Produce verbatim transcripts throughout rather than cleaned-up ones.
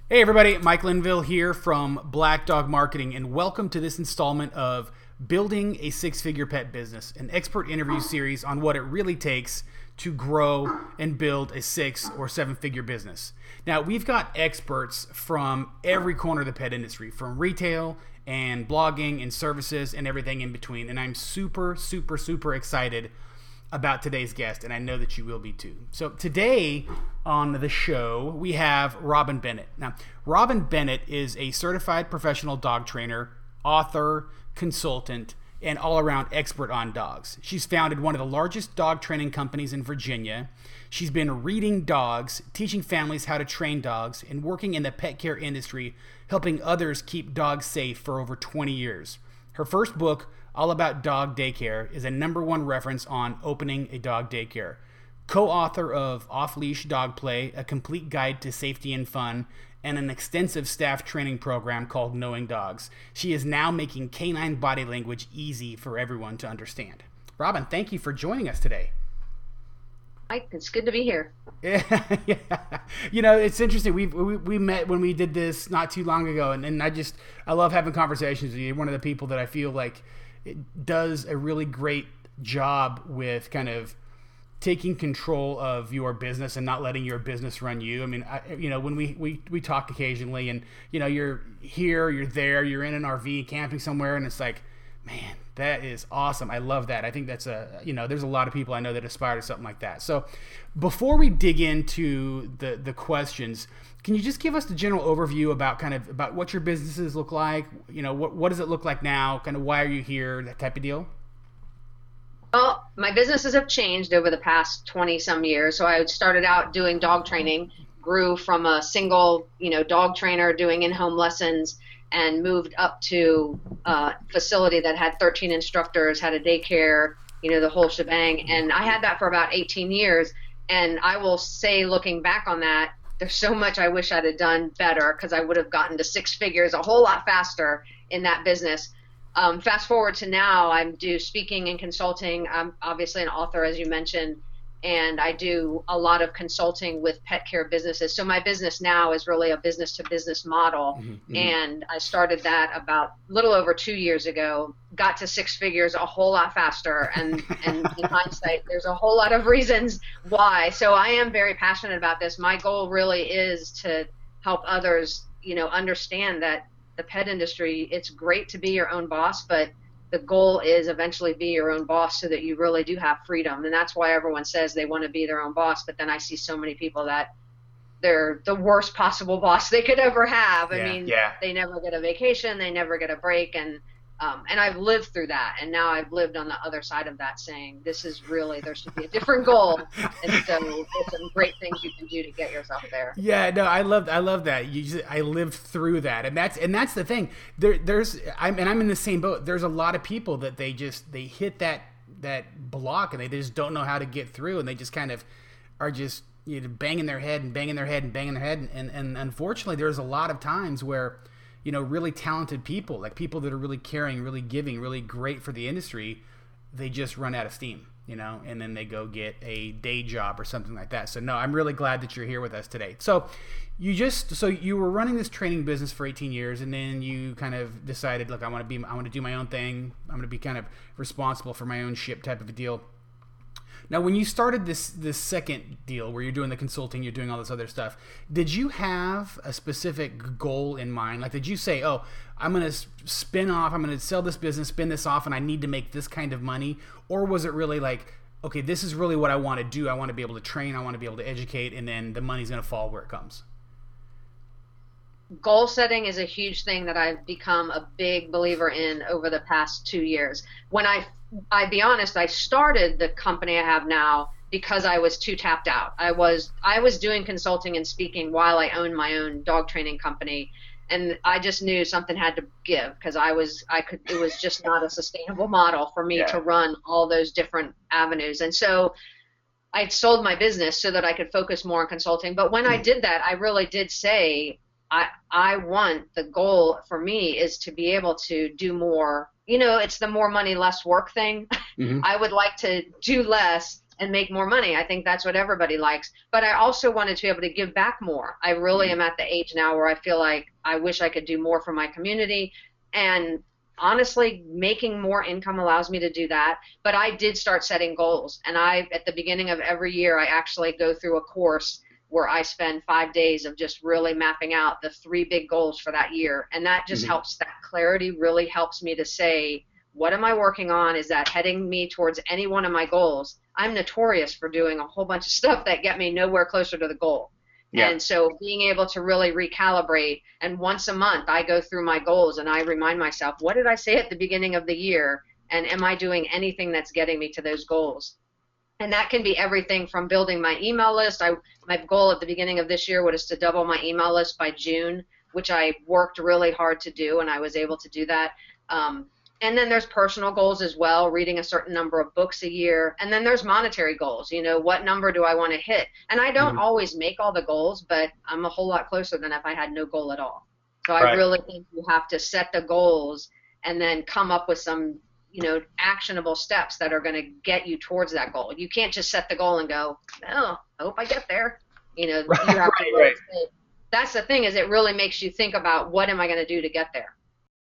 Hey everybody, Mike Linville here from Black Dog Marketing, and welcome to this installment of Building a Six-Figure Pet Business, an expert interview series on what it really takes to grow and build a six or seven-figure business. Now, we've got experts from every corner of the pet industry, from retail and blogging and services and everything in between, and I'm super, super, super excited about today's guest, and I know that you will be too. So today on the show, we have Robin Bennett. Now, Robin Bennett is a certified professional dog trainer, author, consultant, and all-around expert on dogs. She's founded one of the largest dog training companies in Virginia. She's been reading dogs, teaching families how to train dogs, and working in the pet care industry, helping others keep dogs safe for over twenty years. Her first book, All About Dog Daycare, is a number one reference on opening a dog daycare. Co-author of Off-Leash Dog Play, a complete guide to safety and fun, and an extensive staff training program called Knowing Dogs. She is now making canine body language easy for everyone to understand. Robin, thank you for joining us today. Mike, it's good to be here. Yeah, yeah. You know, it's interesting. We, we we met when we did this not too long ago, and, and I just, I love having conversations with you. You're one of the people that I feel like it does a really great job with kind of taking control of your business and not letting your business run you. I mean, I, you know, when we, we, we talk occasionally and, you know, you're here, you're there, you're in an R V camping somewhere, and it's like, man, that is awesome. I love that. I think that's a, you know, there's a lot of people I know that aspire to something like that. So before we dig into the, the questions, can you just give us the general overview about kind of about what your businesses look like? You know, what, what does it look like now? Kind of why are you here? That type of deal. Well, my businesses have changed over the past twenty some years. So I started out doing dog training, grew from a single, you know, dog trainer doing in-home lessons, and moved up to a facility that had thirteen instructors, had a daycare, you know, the whole shebang. And I had that for about eighteen years. And I will say, looking back on that, there's so much I wish I'd have done better, because I would have gotten to six figures a whole lot faster in that business. Um, fast forward to now, I do speaking and consulting. I'm obviously an author, as you mentioned, and I do a lot of consulting with pet care businesses. So my business now is really a business-to-business model, mm-hmm, mm-hmm. and I started that about a little over two years ago, got to six figures a whole lot faster, and, and in hindsight, there's a whole lot of reasons why. So I am very passionate about this. My goal really is to help others, you know, understand that the pet industry, it's great to be your own boss, but the goal is eventually be your own boss so that you really do have freedom. And that's why everyone says they want to be their own boss. But then I see so many people that they're the worst possible boss they could ever have. I yeah, mean, yeah. They never get a vacation, they never get a break. And um, and I've lived through that. And now I've lived on the other side of that, saying this is really, there should be a different goal. And so there's some great things you can do to get yourself there. Yeah, no, I love, I love that. You just, I lived through that. And that's, and that's the thing. There, there's, I'm, and I'm in the same boat. There's a lot of people that they just, they hit that, that block and they just don't know how to get through. And they just kind of are just, you know, banging their head and banging their head and banging their head. And, and, and unfortunately, there's a lot of times where, you know, really talented people, like people that are really caring, really giving, really great for the industry, they just run out of steam, you know, and then they go get a day job or something like that. So no, I'm really glad that you're here with us today. So you just, so you were running this training business for eighteen years, and then you kind of decided, look, I want to be, I want to do my own thing. I'm going to be kind of responsible for my own ship type of a deal. Now, when you started this this second deal where you're doing the consulting, you're doing all this other stuff, did you have a specific goal in mind? Like, did you say, oh, I'm going to spin off, I'm going to sell this business, spin this off, and I need to make this kind of money? Or was it really like, okay, this is really what I want to do. I want to be able to train, I want to be able to educate, and then the money's going to fall where it comes? Goal setting is a huge thing that I've become a big believer in over the past two years. When I I'd be honest, I started the company I have now because I was too tapped out. I was I was doing consulting and speaking while I owned my own dog training company, and I just knew something had to give, because I was I could it was just not a sustainable model for me yeah. to run all those different avenues. And so I sold my business so that I could focus more on consulting. But when I did that, I really did say, I I want, the goal for me is to be able to do more. You know, it's the more money, less work thing. Mm-hmm. I would like to do less and make more money. I think that's what everybody likes. But I also wanted to be able to give back more. I really am at the age now where I feel like I wish I could do more for my community. And honestly, making more income allows me to do that. But I did start setting goals. And I, at the beginning of every year, I actually go through a course where I spend five days of just really mapping out the three big goals for that year. And that just mm-hmm. helps, that clarity really helps me to say, what am I working on? Is that heading me towards any one of my goals? I'm notorious for doing a whole bunch of stuff that get me nowhere closer to the goal. Yeah. And so being able to really recalibrate, and once a month I go through my goals and I remind myself, what did I say at the beginning of the year? And am I doing anything that's getting me to those goals? And that can be everything from building my email list. I, my goal at the beginning of this year was to double my email list by June, which I worked really hard to do, and I was able to do that. Um, and then there's personal goals as well, reading a certain number of books a year. And then there's monetary goals. You know, what number do I want to hit? And I don't mm-hmm. always make all the goals, but I'm a whole lot closer than if I had no goal at all. So I right. really think you have to set the goals and then come up with some, you know, actionable steps that are going to get you towards that goal. You can't just set the goal and go, oh, I hope I get there. You know, right, you have right, to really right. think. That's the thing, is it really makes you think about, what am I going to do to get there?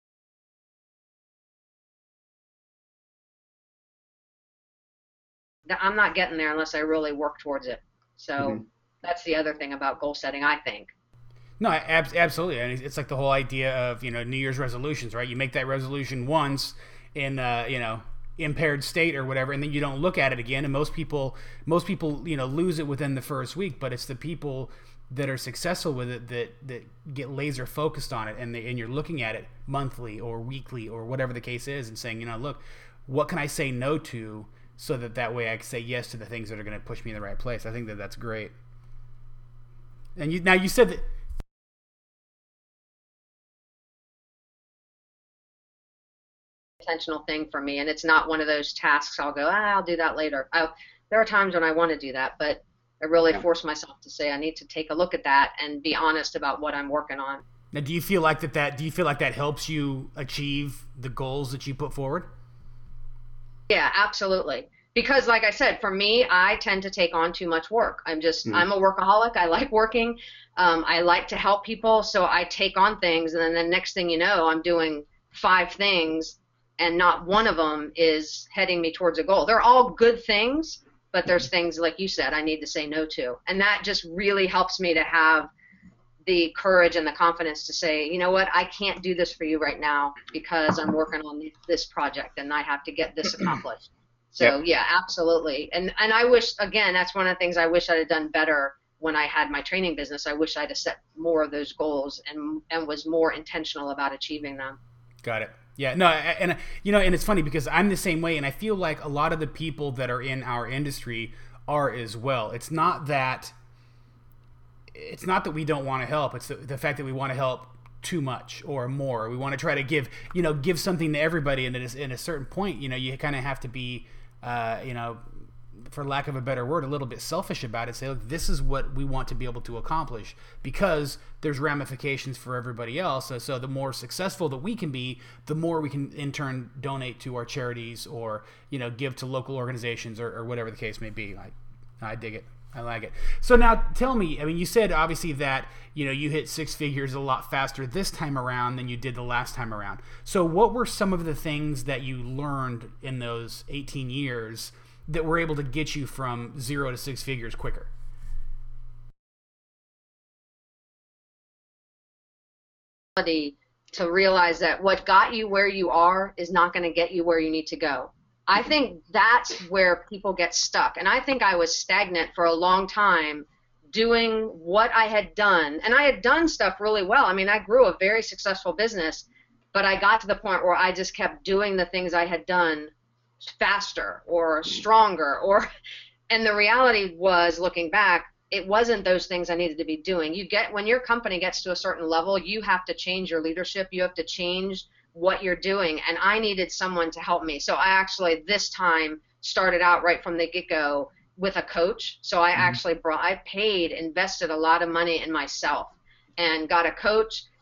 I'm not getting there unless I really work towards it. So mm-hmm. that's the other thing about goal setting, I think. No, ab- absolutely. And it's like the whole idea of, you know, New Year's resolutions, right? You make that resolution once in, uh, you know, impaired state or whatever, and then you don't look at it again. And most people, most people, you know, lose it within the first week. But it's the people that are successful with it that that get laser focused on it, and they, and you're looking at it monthly or weekly or whatever the case is, and saying, you know, look, what can I say no to, so that that way I can say yes to the things that are going to push me in the right place. I think that that's great. And you now you said that. Intentional thing for me, and it's not one of those tasks I'll go, ah, I'll do that later. I, there are times when I want to do that, but I really yeah. force myself to say I need to take a look at that and be honest about what I'm working on. Now, do you feel like that, that do you feel like that helps you achieve the goals that you put forward? Yeah, absolutely. Because like I said, for me, I tend to take on too much work. I'm just, mm. I'm a workaholic. I like working. Um, I like to help people. So I take on things, and then the next thing you know, I'm doing five things, and not one of them is heading me towards a goal. They're all good things, but there's things, like you said, I need to say no to. And that just really helps me to have the courage and the confidence to say, you know what, I can't do this for you right now because I'm working on this project and I have to get this accomplished. So yep. yeah, absolutely. And and I wish, again, that's one of the things I wish I'd have done better when I had my training business. I wish I'd have set more of those goals and and was more intentional about achieving them. Got it. Yeah, no, and you know, and it's funny because I'm the same way, and I feel like a lot of the people that are in our industry are as well. It's not that it's not that we don't want to help. It's the, the fact that we want to help too much or more. We want to try to give, you know, give something to everybody, and at a, at a certain point, you know, you kind of have to be, uh, you know, for lack of a better word, a little bit selfish about it. Say, look, this is what we want to be able to accomplish, because there's ramifications for everybody else. So, so the more successful that we can be, the more we can in turn donate to our charities or, you know, give to local organizations or, or whatever the case may be. I, I dig it. I like it. So now tell me, I mean, you said obviously that, you know, you hit six figures a lot faster this time around than you did the last time around. So what were some of the things that you learned in those eighteen years that were able to get you from zero to six figures quicker? To realize that what got you where you are is not going to get you where you need to go. I think that's where people get stuck. And I think I was stagnant for a long time doing what I had done. And I had done stuff really well. I mean, I grew a very successful business, but I got to the point where I just kept doing the things I had done faster or stronger, or, and the reality was, looking back, it wasn't those things I needed to be doing. You get, when your company gets to a certain level, you have to change your leadership. You have to change what you're doing, and I needed someone to help me. So I actually this time started out right from the get-go with a coach. So I mm-hmm. actually brought, I paid, invested a lot of money in myself and got a coach,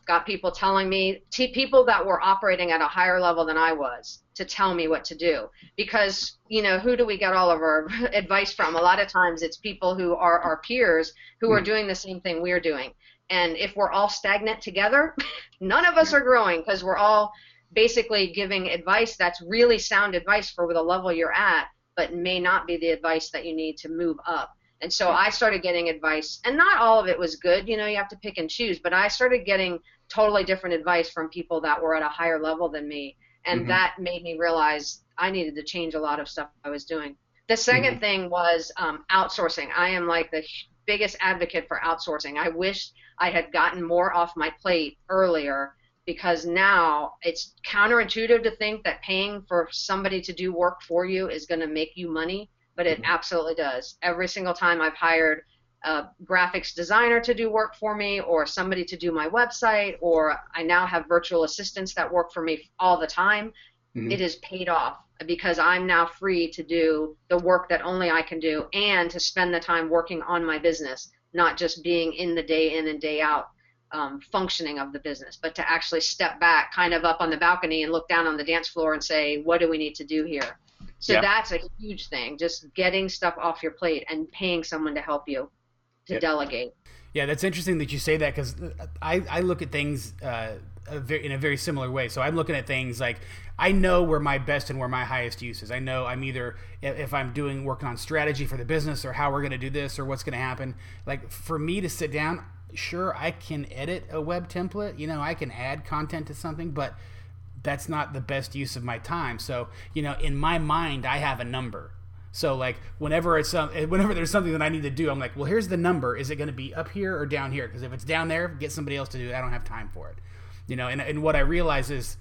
got people telling me, t- people that were operating at a higher level than I was, to tell me what to do. Because, you know, who do we get all of our advice from? A lot of times it's people who are our peers who are doing the same thing we're doing. And if we're all stagnant together, none of us are growing, because we're all basically giving advice that's really sound advice for the level you're at, but may not be the advice that you need to move up. And so I started getting advice, and not all of it was good. You know, you have to pick and choose. But I started getting totally different advice from people that were at a higher level than me. And mm-hmm. that made me realize I needed to change a lot of stuff I was doing. The second mm-hmm. thing was um, outsourcing. I am like the biggest advocate for outsourcing. I wish I had gotten more off my plate earlier, because now it's counterintuitive to think that paying for somebody to do work for you is going to make you money, but it mm-hmm. absolutely does. Every single time I've hired a graphics designer to do work for me, or somebody to do my website, or I now have virtual assistants that work for me all the time, mm-hmm. it is paid off, because I'm now free to do the work that only I can do, and to spend the time working on my business, not just being in the day in and day out um, functioning of the business, but to actually step back kind of up on the balcony and look down on the dance floor and say, what do we need to do here? So yeah. that's a huge thing, just getting stuff off your plate and paying someone to help you to yep. delegate. Yeah, that's interesting that you say that, because I, I look at things uh, in a very similar way. So I'm looking at things like, I know where my best and where my highest use is. I know I'm either, if I'm doing working on strategy for the business, or how we're going to do this, or what's going to happen. Like, for me to sit down, sure, I can edit a web template. You know, I can add content to something, but that's not the best use of my time. So, you know, in my mind, I have a number. So, like, whenever it's um, whenever there's something that I need to do, I'm like, well, here's the number. Is it going to be up here or down here? Because if it's down there, get somebody else to do it. I don't have time for it. You know, and and what I realize is,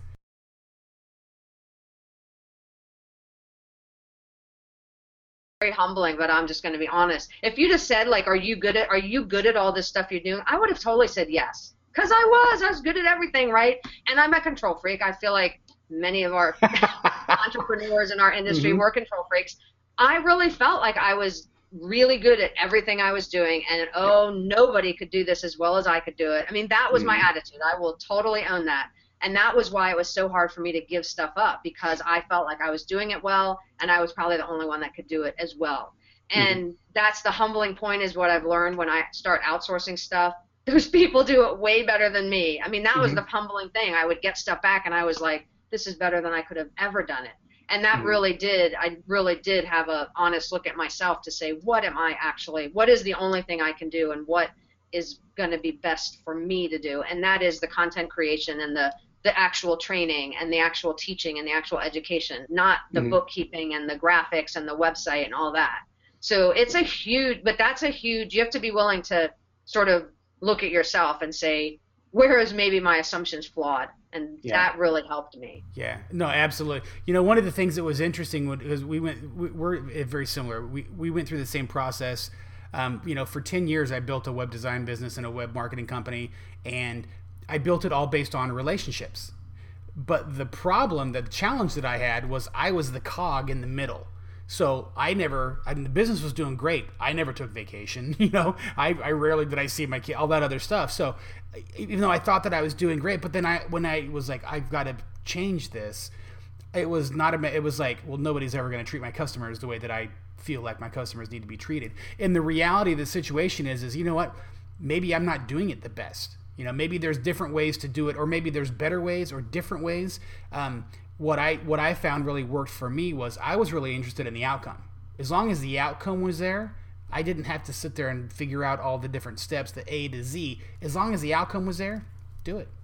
very humbling, but I'm just going to be honest. If you just said, like, are you good at are you good at all this stuff you're doing? I would have totally said yes, because I was. I was good at everything, right? And I'm a control freak. I feel like many of our entrepreneurs in our industry mm-hmm. were control freaks. I really felt like I was really good at everything I was doing, and oh, nobody could do this as well as I could do it. I mean, that was mm-hmm. my attitude. I will totally own that. And that was why it was so hard for me to give stuff up, because I felt like I was doing it well, and I was probably the only one that could do it as well. And mm-hmm. that's the humbling point, is what I've learned when I start outsourcing stuff. Those people do it way better than me. I mean, that mm-hmm. was the humbling thing. I would get stuff back, and I was like, this is better than I could have ever done it. And that mm-hmm. really did, I really did have a honest look at myself to say, what am I actually, what is the only thing I can do, and what is going to be best for me to do? And that is the content creation and the, the actual training and the actual teaching and the actual education, not the mm-hmm. bookkeeping and the graphics and the website and all that. So it's a huge, but that's a huge, you have to be willing to sort of look at yourself and say, where is maybe my assumptions flawed? And yeah. that really helped me. Yeah, no, absolutely. You know, one of the things that was interesting was we went, we, we're very similar. We we went through the same process. Um, you know, for ten years, I built a web design business and a web marketing company, and I built it all based on relationships. But the problem, the challenge that I had was I was the cog in the middle. So I never, I mean, the business was doing great. I never took vacation. You know, I, I rarely did I see my kid, all that other stuff. So even though I thought that I was doing great, but then I, when I was like, I've got to change this, it was not a, it was like, well, nobody's ever going to treat my customers the way that I feel like my customers need to be treated. And the reality of the situation is, is, you know what, maybe I'm not doing it the best. You know, maybe there's different ways to do it, or maybe there's better ways or different ways. Um, What I what I found really worked for me was I was really interested in the outcome. As long as the outcome was there, I didn't have to sit there and figure out all the different steps, the A to Z. As long as the outcome was there, do it.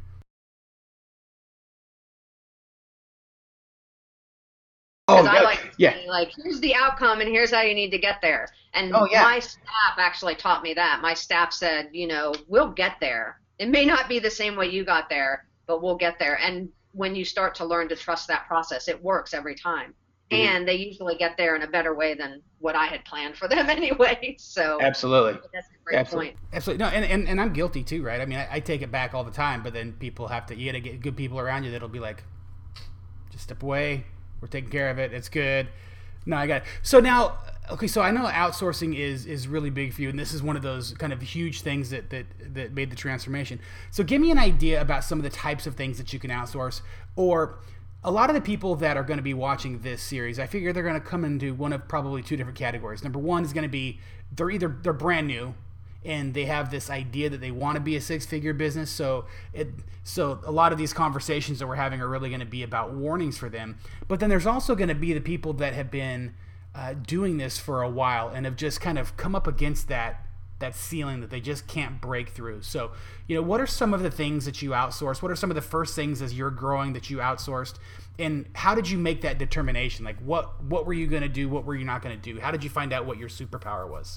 Because oh, I like to yeah. say, like, here's the outcome and here's how you need to get there. And oh, yeah. my staff actually taught me that. My staff said, you know, we'll get there. It may not be the same way you got there, but we'll get there. And when you start to learn to trust that process, it works every time. Mm-hmm. And they usually get there in a better way than what I had planned for them anyway. So absolutely, that's a great absolutely. point. Absolutely, no, and, and and I'm guilty too, right? I mean, I, I take it back all the time, but then people have to. You got to get good people around you that'll be like, just step away. We're taking care of it. It's good. No, I got it. So now, okay, so I know outsourcing is is really big for you, and this is one of those kind of huge things that that that made the transformation. So give me an idea about some of the types of things that you can outsource, or a lot of the people that are going to be watching this series, I figure they're going to come into one of probably two different categories. Number one is going to be they're either they're brand new and they have this idea that they want to be a six-figure business. So it so a lot of these conversations that we're having are really going to be about warnings for them. But then there's also going to be the people that have been uh, doing this for a while and have just kind of come up against that that ceiling that they just can't break through. So, you know, what are some of the things that you outsource? What are some of the first things as you're growing that you outsourced? And how did you make that determination? Like what, what were you going to do? What were you not going to do? How did you find out what your superpower was?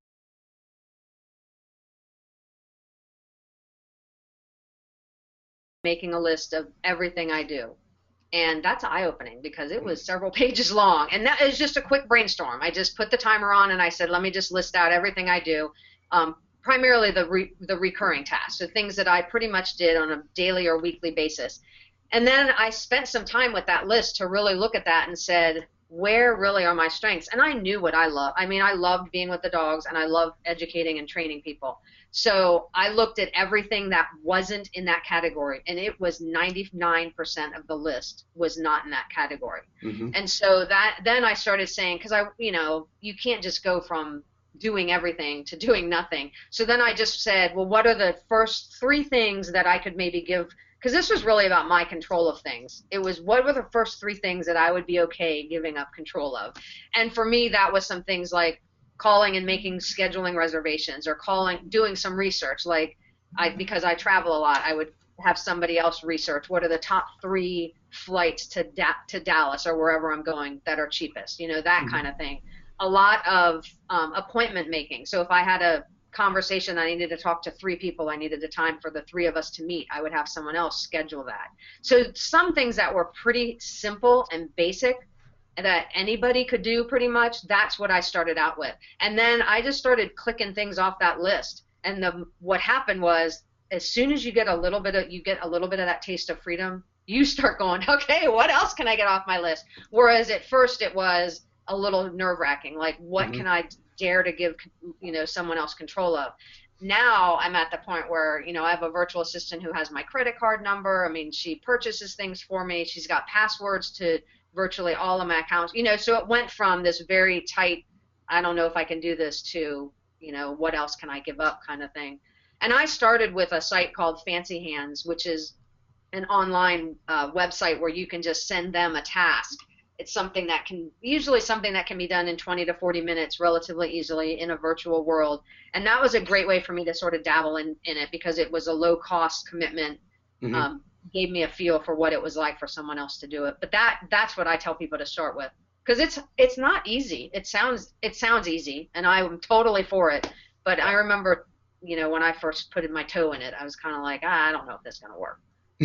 Making a list of everything I do. And that's eye-opening because it was several pages long. And that is just a quick brainstorm. I just put the timer on and I said, let me just list out everything I do, um, primarily the re- the recurring tasks, the things that I pretty much did on a daily or weekly basis. And then I spent some time with that list to really look at that and said, where really are my strengths? And I knew what I love. I mean, I loved being with the dogs and I love educating and training people. So I looked at everything that wasn't in that category, and it was ninety-nine percent of the list was not in that category. Mm-hmm. And so that then I started saying, because I, you know, you can't just go from doing everything to doing nothing. So then I just said, well, what are the first three things that I could maybe give? Because this was really about my control of things. It was what were the first three things that I would be okay giving up control of? And for me, that was some things like calling and making scheduling reservations, or calling, doing some research. Like I, because I travel a lot, I would have somebody else research what are the top three flights to da- to Dallas or wherever I'm going that are cheapest, you know, that mm-hmm. kind of thing. A lot of um, appointment making. So if I had a conversation, I needed to talk to three people, I needed the time for the three of us to meet, I would have someone else schedule that. So some things that were pretty simple and basic that anybody could do pretty much, that's what I started out with. And then I just started clicking things off that list. And the what happened was, as soon as you get a little bit of you get a little bit of that taste of freedom, you start going, okay, what else can I get off my list? Whereas at first it was a little nerve-wracking, like what mm-hmm. can I dare to give, you know, someone else control of? Now I'm at the point where, you know, I have a virtual assistant who has my credit card number. I mean, she purchases things for me. She's got passwords to virtually all of my accounts, you know, so it went from this very tight, I don't know if I can do this, to, you know, what else can I give up kind of thing. And I started with a site called Fancy Hands, which is an online uh, website where you can just send them a task. It's something that can, usually something that can be done in twenty to forty minutes relatively easily in a virtual world. And that was a great way for me to sort of dabble in, in it because it was a low cost commitment. Mm-hmm. Um, gave me a feel for what it was like for someone else to do it. But that that's what I tell people to start with, because it's it's not easy. It sounds it sounds easy, and I'm totally for it. But I remember, you know, when I first put in my toe in it, I was kind of like, ah, I don't know if this is going to work.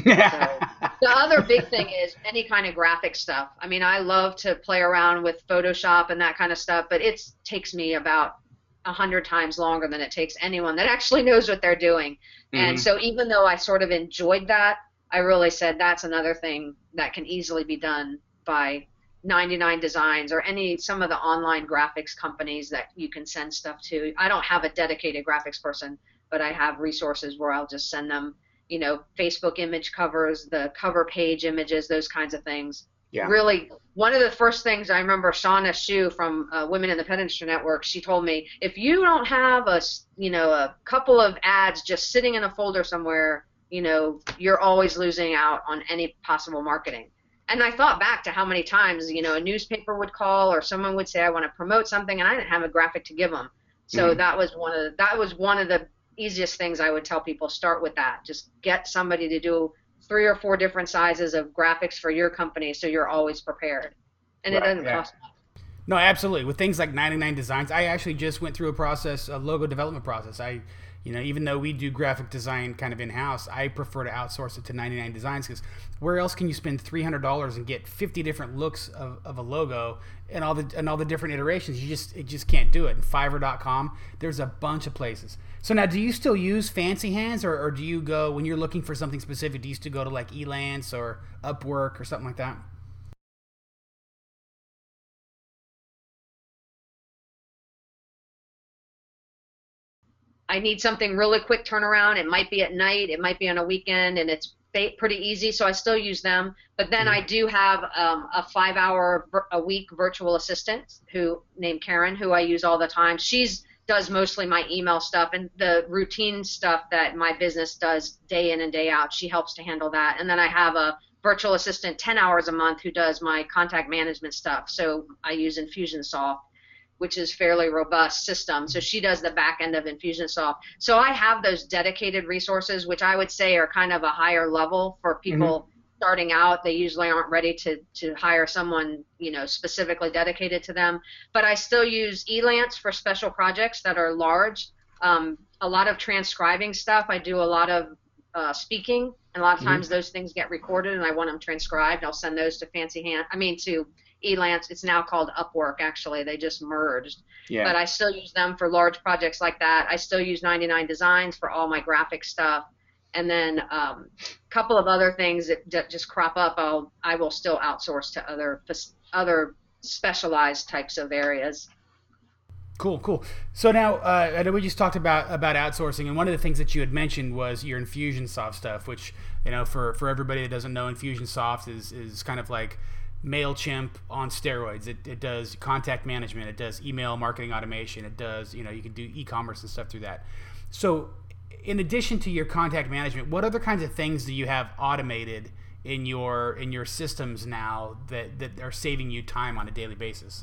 So, the other big thing is any kind of graphic stuff. I mean, I love to play around with Photoshop and that kind of stuff, but it takes me about a hundred times longer than it takes anyone that actually knows what they're doing. Mm-hmm. And so even though I sort of enjoyed that, I really said that's another thing that can easily be done by ninety-nine Designs or any some of the online graphics companies that you can send stuff to. I don't have a dedicated graphics person, but I have resources where I'll just send them, you know, Facebook image covers, the cover page images, those kinds of things. Yeah. Really, one of the first things I remember, Shauna Shu from uh, Women in the Pet Industry Network, she told me, if you don't have a, you know, a couple of ads just sitting in a folder somewhere, you know, you're always losing out on any possible marketing. And I thought back to how many times, you know, a newspaper would call or someone would say, I want to promote something, and I didn't have a graphic to give them. So mm-hmm. that was one of the, that was one of the easiest things I would tell people. Start with that. Just get somebody to do three or four different sizes of graphics for your company so you're always prepared. And right, it doesn't yeah. cost much. No, absolutely. With things like ninety-nine Designs, I actually just went through a process, a logo development process. I You know, even though we do graphic design kind of in-house, I prefer to outsource it to ninety-nine Designs, because where else can you spend three hundred dollars and get fifty different looks of, of a logo and all the and all the different iterations? You just it just can't do it. And Fiverr dot com, there's a bunch of places. So now, do you still use Fancy Hands, or, or do you go, when you're looking for something specific, do you still go to like Elance or Upwork or something like that? I need something really quick turnaround. It might be at night, it might be on a weekend, and it's pretty easy, so I still use them. But then I do have um, a five-hour a week virtual assistant who named Karen, who I use all the time. She's does mostly my email stuff and the routine stuff that my business does day in and day out. She helps to handle that. And then I have a virtual assistant ten hours a month who does my contact management stuff. So I use Infusionsoft, which is fairly robust system. So she does the back end of Infusionsoft. So I have those dedicated resources, which I would say are kind of a higher level for people mm-hmm. starting out. They usually aren't ready to, to hire someone, you know, specifically dedicated to them. But I still use Elance for special projects that are large. Um, a lot of transcribing stuff. I do a lot of uh, speaking, and a lot of times mm-hmm. those things get recorded, and I want them transcribed. I'll send those to Fancy Hand. I mean to Elance. It's now called Upwork, actually. They just merged. Yeah. But I still use them for large projects like that. I still use ninety-nine Designs for all my graphic stuff. And then a um, couple of other things that, that just crop up, I'll, I will still outsource to other other specialized types of areas. Cool, cool. So now, uh, I know we just talked about, about outsourcing, and one of the things that you had mentioned was your Infusionsoft stuff, which, you know, for, for everybody that doesn't know, Infusionsoft is, is kind of like MailChimp on steroids. It, it does contact management. It does email marketing automation. It does, you know, you can do e-commerce and stuff through that. So in addition to your contact management, what other kinds of things do you have automated in your in your systems now that, that are saving you time on a daily basis?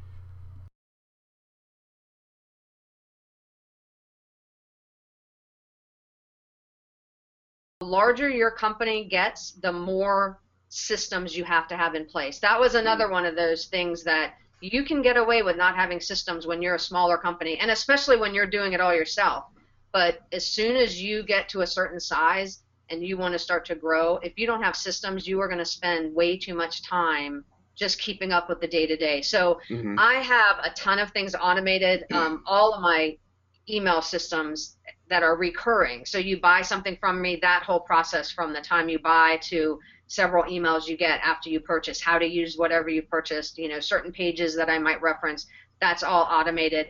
The larger your company gets, the more systems you have to have in place. That was another one of those things that you can get away with not having systems when you're a smaller company, and especially when you're doing it all yourself. But as soon as you get to a certain size and you want to start to grow, if you don't have systems, you are going to spend way too much time just keeping up with the day-to-day. So mm-hmm. I have a ton of things automated. Um, all of my email systems that are recurring. So you buy something from me, that whole process from the time you buy to several emails you get after you purchase, how to use whatever you purchased, you know, certain pages that I might reference, that's all automated.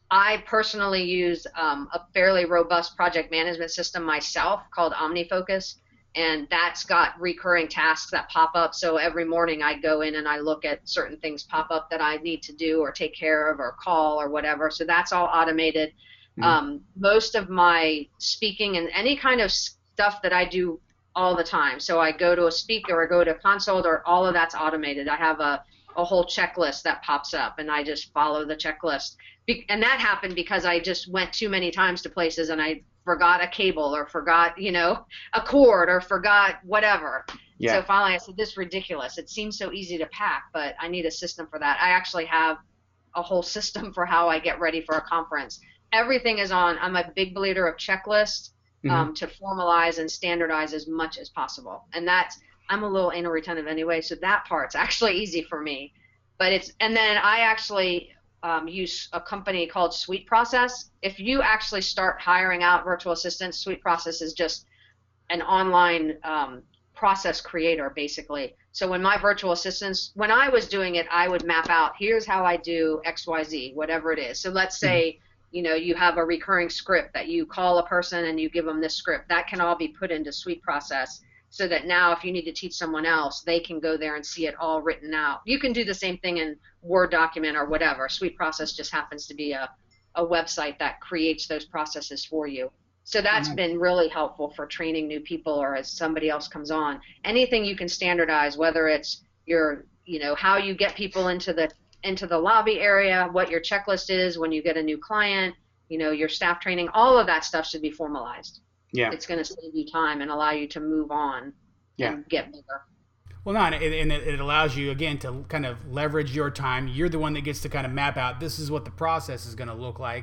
I personally use um, a fairly robust project management system myself called OmniFocus, and that's got recurring tasks that pop up. So every morning I go in and I look at certain things pop up that I need to do or take care of or call or whatever. So that's all automated. Mm-hmm. Um, most of my speaking and any kind of stuff that I do all the time. So I go to a speaker or go to a consult, or all of that's automated. I have a, a whole checklist that pops up, and I just follow the checklist. Be- and that happened because I just went too many times to places and I forgot a cable or forgot, you know, a cord or forgot whatever. Yeah. So finally I said, this is ridiculous. It seems so easy to pack, but I need a system for that. I actually have a whole system for how I get ready for a conference. Everything is on. I'm a big believer of checklists mm-hmm. um, to formalize and standardize as much as possible. And that's, I'm a little anal retentive anyway, so that part's actually easy for me. But it's, and then I actually um, use a company called SweetProcess. If you actually start hiring out virtual assistants, SweetProcess is just an online um, process creator, basically. So when my virtual assistants, when I was doing it, I would map out, here's how I do X Y Z, whatever it is. So let's say, mm-hmm. you know, you have a recurring script that you call a person and you give them this script. That can all be put into SweetProcess, so that now if you need to teach someone else, they can go there and see it all written out. You can do the same thing in Word document or whatever. SweetProcess just happens to be a, a website that creates those processes for you. So that's mm-hmm. been really helpful for training new people, or as somebody else comes on. Anything you can standardize, whether it's your, you know, how you get people into the into the lobby area, what your checklist is when you get a new client, you know, your staff training, all of that stuff should be formalized. Yeah. It's going to save you time and allow you to move on yeah. and get bigger. Well, no, and it, it allows you, again, to kind of leverage your time. You're the one that gets to kind of map out, this is what the process is going to look like,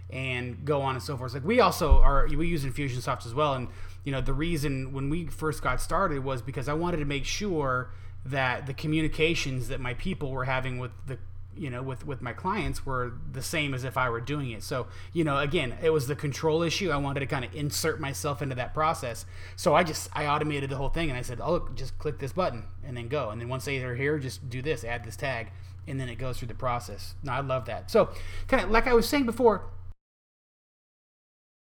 and go on and so forth. Like we also are, we use Infusionsoft as well. And, you know, the reason when we first got started was because I wanted to make sure that the communications that my people were having with the you know, with, with my clients were the same as if I were doing it. So, you know, again, it was the control issue. I wanted to kind of insert myself into that process. So I just, I automated the whole thing, and I said, oh, look, just click this button and then go. And then once they're here, just do this, add this tag, and then it goes through the process. No, I love that. So kind of like I was saying before,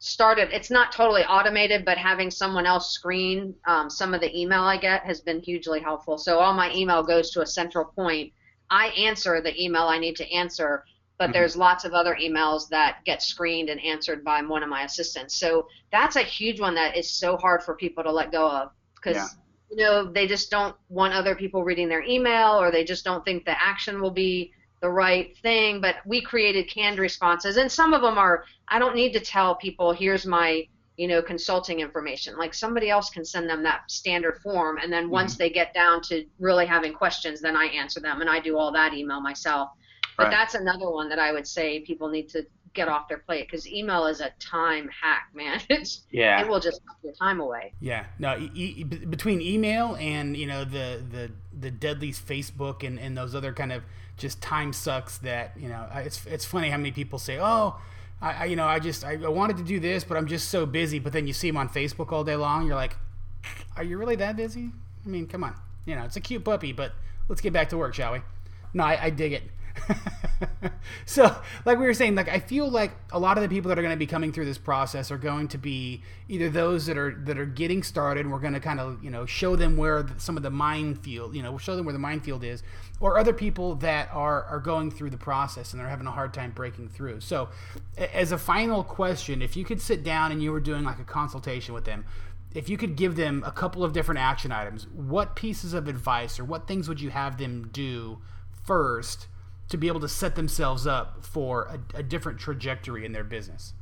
started, it's not totally automated, but having someone else screen um, some of the email I get has been hugely helpful. So all my email goes to a central point. I answer the email I need to answer, but mm-hmm. there's lots of other emails that get screened and answered by one of my assistants. So that's a huge one that is so hard for people to let go of, because yeah. you know, they just don't want other people reading their email, or they just don't think the action will be the right thing. But we created canned responses, and some of them are, I don't need to tell people, here's my, you know, consulting information. Like, somebody else can send them that standard form, and then once mm-hmm. they get down to really having questions, then I answer them, and I do all that email myself. But right. that's another one that I would say people need to get off their plate, because email is a time hack, man. It's yeah, it will just take your time away. Yeah, no, e- e- between email and, you know, the the the deadly Facebook and, and those other kind of just time sucks that, you know, it's it's funny how many people say, oh, I, I you know I just I wanted to do this, but I'm just so busy. But then you see them on Facebook all day long. You're like, are you really that busy? I mean, come on, you know, it's a cute puppy, but let's get back to work, shall we? No, I, I dig it. So, like we were saying, like I feel like a lot of the people that are going to be coming through this process are going to be either those that are that are getting started, and we're going to kind of, you know, show them where the, some of the minefield, you know, show them where the minefield is, or other people that are are going through the process and they're having a hard time breaking through. So, as a final question, if you could sit down and you were doing like a consultation with them, if you could give them a couple of different action items, what pieces of advice or what things would you have them do first to be able to set themselves up for a, a different trajectory in their business?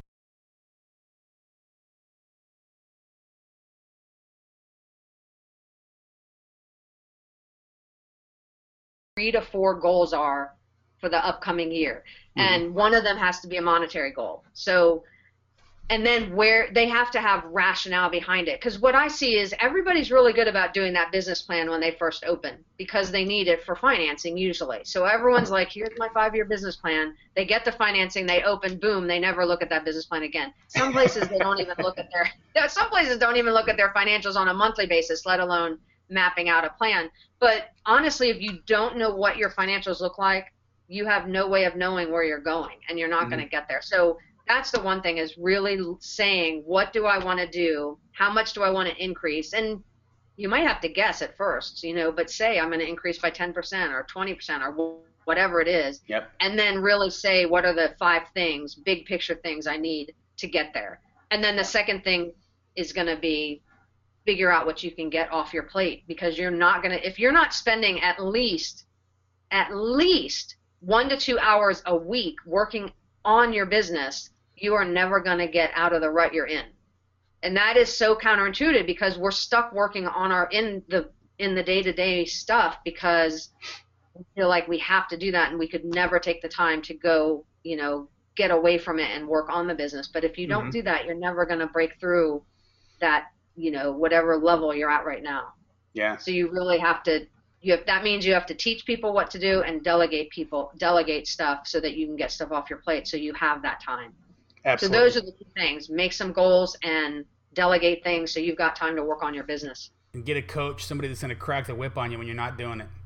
Three to four goals are for the upcoming year. Mm-hmm. And one of them has to be a monetary goal. So, and then where they have to have rationale behind it. Because what I see is everybody's really good about doing that business plan when they first open, because they need it for financing usually. So everyone's like, here's my five-year business plan. They get the financing, they open, boom, they never look at that business plan again. Some places they don't even look at their, some places don't even look at their financials on a monthly basis, let alone mapping out a plan. But honestly, if you don't know what your financials look like, you have no way of knowing where you're going, and you're not mm-hmm. going to get there. So that's the one thing, is really saying, what do I want to do? How much do I want to increase? And you might have to guess at first, you know, but say I'm going to increase by ten percent or twenty percent or whatever it is. Yep. And then really say, what are the five things, big picture things I need to get there? And then the second thing is going to be figure out what you can get off your plate, because you're not going to, if you're not spending at least, at least one to two hours a week working on your business, you are never going to get out of the rut you're in. And that is so counterintuitive, because we're stuck working on our in the in the day-to-day stuff because we feel like we have to do that, and we could never take the time to go, you know, get away from it and work on the business. But if you don't mm-hmm. do that, you're never going to break through that, you know, whatever level you're at right now. Yeah. So you really have to you have that means you have to teach people what to do and delegate people delegate stuff so that you can get stuff off your plate, so you have that time. Absolutely. So those are the two things. Make some goals and delegate things so you've got time to work on your business. And get a coach, somebody that's going to crack the whip on you when you're not doing it.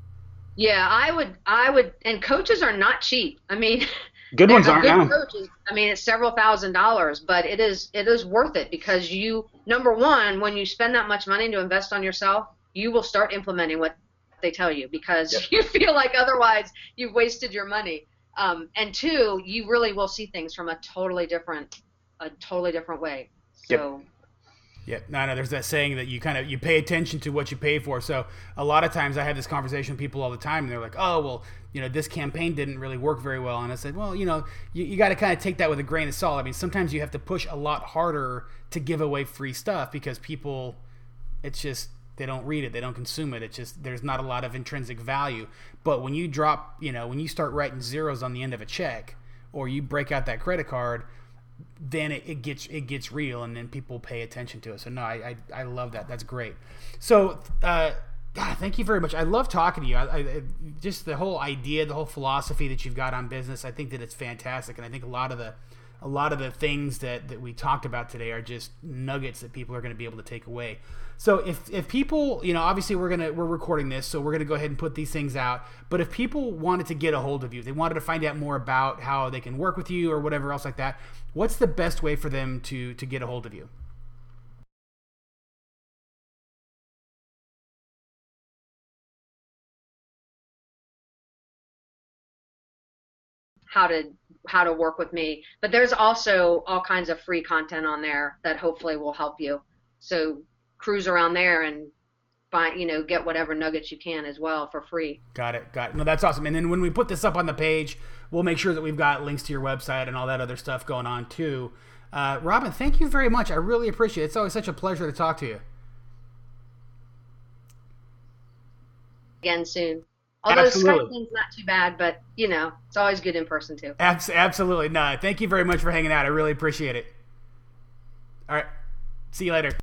Yeah, I would, I would, and coaches are not cheap. I mean, good ones aren't good now. Coaches, I mean, it's several thousand dollars, but it is, it is worth it, because you, number one, when you spend that much money to invest on yourself, you will start implementing what they tell you, because yep. you feel like otherwise you've wasted your money. Um, and two, you really will see things from a totally different, a totally different way. So. Yep. Yeah, no, no. There's that saying that you kind of you pay attention to what you pay for. So a lot of times I have this conversation with people all the time, and they're like, "Oh, well, you know, this campaign didn't really work very well." And I said, "Well, you know, you, you got to kind of take that with a grain of salt. I mean, sometimes you have to push a lot harder to give away free stuff, because people, it's just they don't read it, they don't consume it. It's just there's not a lot of intrinsic value. But when you drop, you know, when you start writing zeros on the end of a check, or you break out that credit card, then it, it gets it gets real, and then people pay attention to it. So no, I I, I love that. That's great. So uh, God, thank you very much. I love talking to you. I, I, just the whole idea, the whole philosophy that you've got on business. I think that it's fantastic, and I think a lot of the a lot of the things that, that we talked about today are just nuggets that people are going to be able to take away. So if, if people, you know, obviously we're going to, we're recording this, so we're going to go ahead and put these things out. But if people wanted to get a hold of you, they wanted to find out more about how they can work with you or whatever else like that, what's the best way for them to, to get a hold of you? how to how to work with me. But there's also all kinds of free content on there that hopefully will help you. So cruise around there and find, you know, get whatever nuggets you can as well for free. Got it. Got it. No, that's awesome. And then when we put this up on the page, we'll make sure that we've got links to your website and all that other stuff going on too. Uh, Robin, thank you very much. I really appreciate it. It's always such a pleasure to talk to you. Again soon. Although Absolutely. Skype thing's not too bad, but you know, it's always good in person too. Abs- absolutely. No, thank you very much for hanging out. I really appreciate it. All right. See you later.